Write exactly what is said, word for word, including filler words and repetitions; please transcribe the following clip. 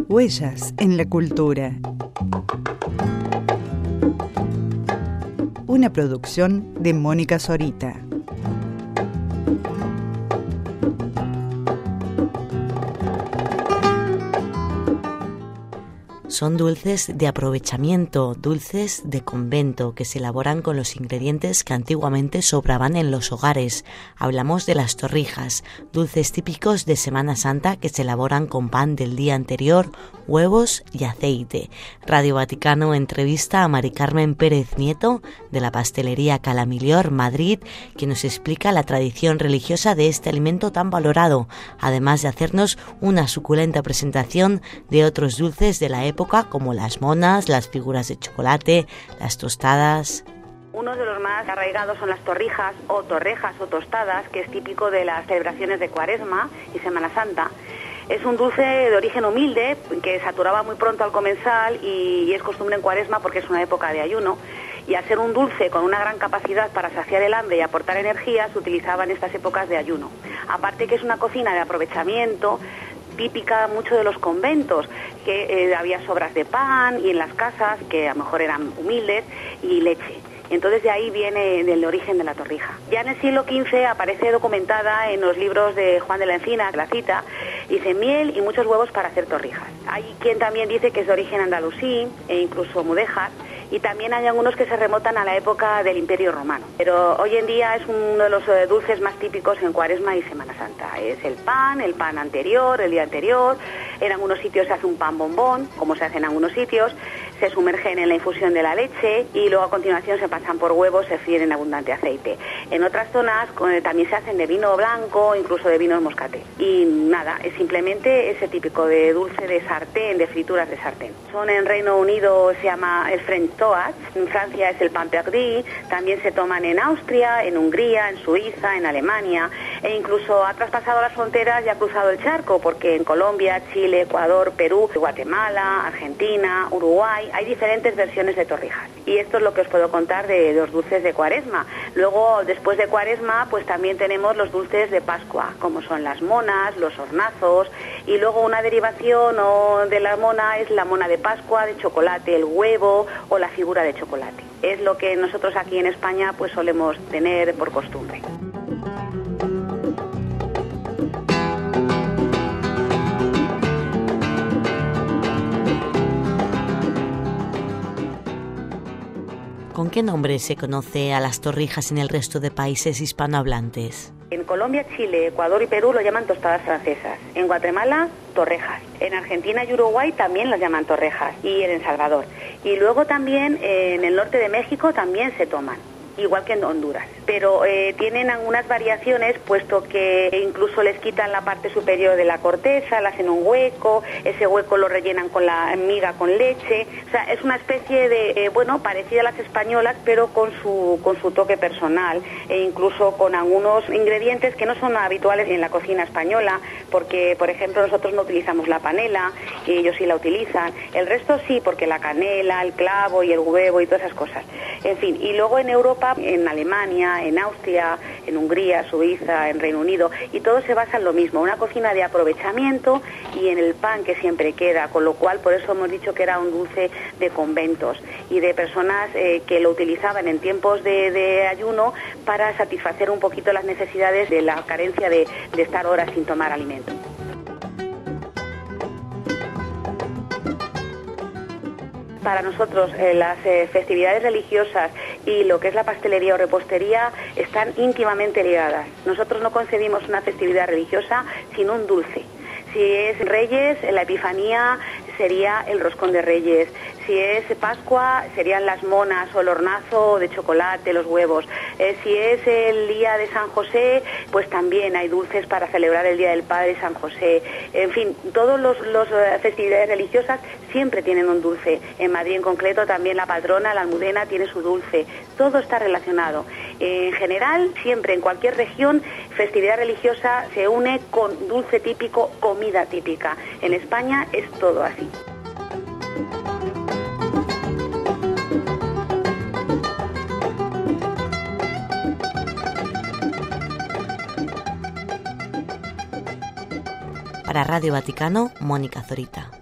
Huellas en la cultura. Una producción de Mónica Zorita. Son dulces de aprovechamiento, dulces de convento, que se elaboran con los ingredientes que antiguamente sobraban en los hogares. Hablamos de las torrijas, dulces típicos de Semana Santa que se elaboran con pan del día anterior, huevos y aceite. Radio Vaticano entrevista a Mari Carmen Pérez Nieto, de la pastelería Calamilior, Madrid, que nos explica la tradición religiosa de este alimento tan valorado, además de hacernos una suculenta presentación de otros dulces de la época, como las monas, las figuras de chocolate, las tostadas. Uno de los más arraigados son las torrijas o torrejas o tostadas, que es típico de las celebraciones de Cuaresma y Semana Santa. Es un dulce de origen humilde que saturaba muy pronto al comensal y es costumbre en Cuaresma porque es una época de ayuno. Y al ser un dulce con una gran capacidad para saciar el hambre y aportar energía, se utilizaba en estas épocas de ayuno. Aparte que es una cocina de aprovechamiento, típica mucho de los conventos, que eh, había sobras de pan y en las casas, que a lo mejor eran humildes, y leche. Entonces de ahí viene el origen de la torrija. Ya en el siglo quince aparece documentada en los libros de Juan de la Encina, la cita, dice miel y muchos huevos para hacer torrijas. Hay quien también dice que es de origen andalusí e incluso mudéjar, y también hay algunos que se remontan a la época del Imperio Romano. Pero hoy en día es uno de los dulces más típicos en Cuaresma y Semana Santa. Es el pan, el pan anterior, el día anterior. En algunos sitios se hace un pan bombón, como se hace en algunos sitios. Se sumergen en la infusión de la leche y luego a continuación se pasan por huevos, se fríen en abundante aceite. En otras zonas también se hacen de vino blanco, incluso de vino moscatel. Y nada, es simplemente ese típico de dulce de sartén, de frituras de sartén. Son en Reino Unido, se llama el French toast, en Francia es el pan perdu, también se toman en Austria, en Hungría, en Suiza, en Alemania, e incluso ha traspasado las fronteras y ha cruzado el charco, porque en Colombia, Chile, Ecuador, Perú, Guatemala, Argentina, Uruguay, hay diferentes versiones de torrijas. Y esto es lo que os puedo contar de los dulces de Cuaresma. Luego, después de Cuaresma, pues también tenemos los dulces de Pascua, como son las monas, los hornazos, y luego una derivación o de la mona es la mona de Pascua, de chocolate, el huevo o la figura de chocolate. Es lo que nosotros aquí en España pues solemos tener por costumbre. ¿Con qué nombre se conoce a las torrijas en el resto de países hispanohablantes? En Colombia, Chile, Ecuador y Perú lo llaman tostadas francesas. En Guatemala, torrejas. En Argentina y Uruguay también las llaman torrejas. Y en El Salvador. Y luego también en el norte de México también se toman, igual que en Honduras. Pero eh, tienen algunas variaciones, puesto que incluso les quitan la parte superior de la corteza, le hacen un hueco, ese hueco lo rellenan con la miga con leche. O sea, es una especie de, eh, bueno, parecida a las españolas, pero con su, con su toque personal, e incluso con algunos ingredientes que no son habituales en la cocina española, porque, por ejemplo, nosotros no utilizamos la panela, y ellos sí la utilizan. El resto sí, porque la canela, el clavo y el huevo y todas esas cosas. En fin, y luego en Europa, en Alemania, en Austria, en Hungría, Suiza, en Reino Unido, y todo se basa en lo mismo, una cocina de aprovechamiento y en el pan que siempre queda, con lo cual por eso hemos dicho que era un dulce de conventos y de personas eh, que lo utilizaban en tiempos de, de ayuno para satisfacer un poquito las necesidades de la carencia de, de estar horas sin tomar alimento. Para nosotros eh, las eh, festividades religiosas y lo que es la pastelería o repostería están íntimamente ligadas. Nosotros no concebimos una festividad religiosa sin un dulce. Si es Reyes, la Epifanía sería el roscón de Reyes. Si es Pascua, serían las monas o el hornazo de chocolate, los huevos. Eh, si es el día de San José, pues también hay dulces para celebrar el Día del Padre San José. En fin, todas las uh, festividades religiosas siempre tienen un dulce. En Madrid en concreto también la patrona, la almudena, tiene su dulce. Todo está relacionado. Eh, en general, siempre en cualquier región, festividad religiosa se une con dulce típico, comida típica. En España es todo así. Para Radio Vaticano, Mónica Zorita.